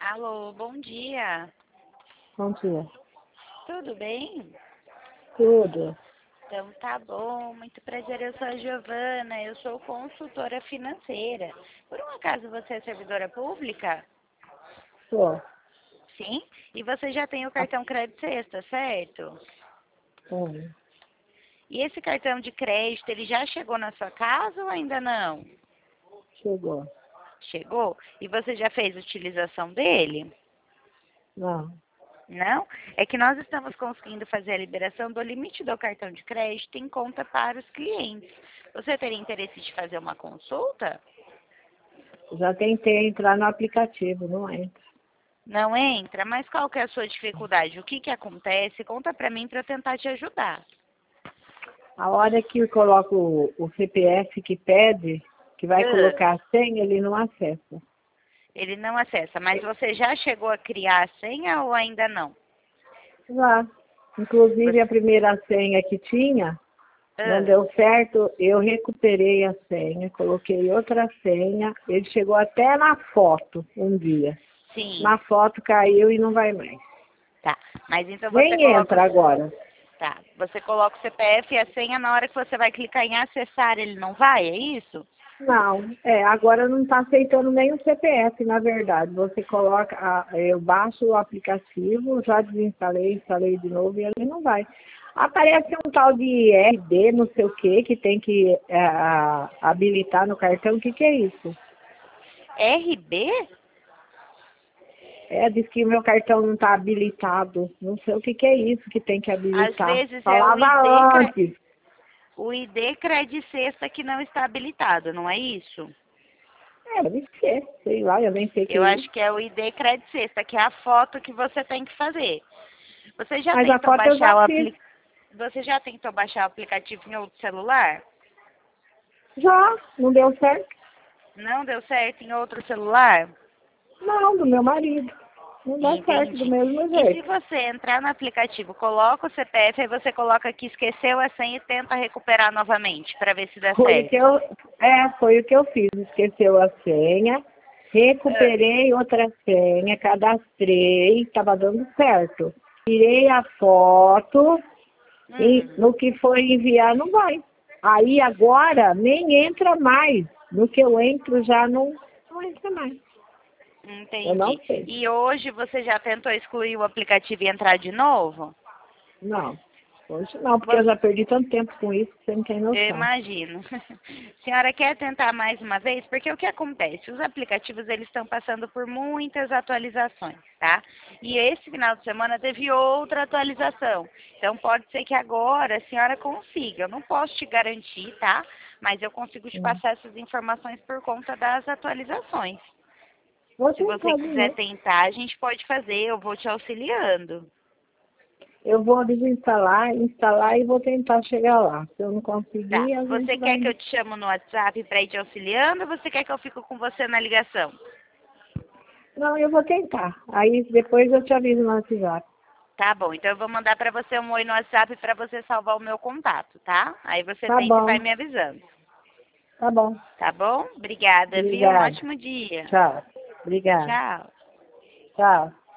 Alô, bom dia. Bom dia. Tudo bem? Tudo. Então tá bom, muito prazer, eu sou a Giovana, eu sou consultora financeira. Por um acaso você é servidora pública? Sou. Sim? E você já tem o cartão crédito sexta, certo? Sim. E esse cartão de crédito, ele já chegou na sua casa ou ainda não? Chegou. Chegou? E você já fez utilização dele? Não. Não? É que nós estamos conseguindo fazer a liberação do limite do cartão de crédito em conta para os clientes. Você teria interesse de fazer uma consulta? Já tentei entrar no aplicativo, não entra. Não entra? Mas qual que é a sua dificuldade? O que que acontece? Conta para mim para eu tentar te ajudar. A hora que eu coloco o CPF que pede, que vai Ah, colocar a senha, ele não acessa. ele não acessa, mas você já chegou a criar a senha ou ainda não? Já. Inclusive Você, a primeira senha que tinha, não ah, deu certo, eu recuperei a senha, coloquei outra senha, ele chegou até na foto um dia. sim, Na foto caiu e não vai mais. tá. Mas então você Nem coloca, entra agora. tá, você coloca o CPF e a senha na hora que você vai clicar em acessar, ele não vai, é isso? Não, agora não está aceitando nem o CPF, na verdade. Você coloca, eu baixo o aplicativo, já desinstalei, instalei de novo e ele não vai. Aparece um tal de RD, não sei o que tem que habilitar no cartão. O que é isso? RB? Diz que o meu cartão não está habilitado. Não sei o que é isso que tem que Às habilitar. vezes é Falava antes. o ID Cred Sexta que não está habilitado, não é isso? Deve ser, sei lá, eu nem sei o que Eu é acho isso. que é o ID Cred Sexta, que é a foto que você tem que fazer. Você já Mas a tentou foto eu baixar já o fiz. Você já tentou baixar o aplicativo em outro celular? Já, não deu certo. Não deu certo em outro celular? Não, do meu marido. Não dá certo do Entendi. mesmo E se jeito. você entrar no aplicativo, coloca o CPF, aí você coloca que esqueceu a senha e tenta recuperar novamente, para ver se dá Foi o que certo. eu, foi o que eu fiz. Esqueceu a senha, Ah, recuperei outra senha, cadastrei, estava dando certo. Tirei a foto e hum, no que foi enviar não vai. Aí agora nem entra mais. No que eu entro já não entra mais. Eu não entendi. sei. E hoje você já tentou excluir o aplicativo e entrar de novo? Não. Hoje não, porque eu já perdi tanto tempo com isso que você não tem Eu noção. imagino. Senhora quer tentar mais uma vez? Porque o que acontece? Os aplicativos eles estão passando por muitas atualizações, tá? E esse final de semana teve outra atualização. Então pode ser que agora a senhora consiga. Eu não posso te garantir, tá? Mas eu consigo te Hum. passar essas informações por conta das atualizações. Vou Se você tentar de quiser novo. tentar, a gente pode fazer. Eu vou te auxiliando. Eu vou desinstalar, instalar e vou tentar chegar lá. Se eu não Tá. conseguir, a gente Você quer vai. que eu te chamo no WhatsApp para ir te auxiliando ou você quer que eu fique com você na ligação? Não, eu vou tentar. Aí depois eu te aviso no WhatsApp. Tá bom, então eu vou mandar para você um oi no WhatsApp para você salvar o meu contato, tá? Aí você Tá tenta e vai bom, me avisando. tá bom. Tá bom? Obrigada, viu? Um Obrigada. ótimo dia. Tchau. Obrigada. Tchau. Tchau.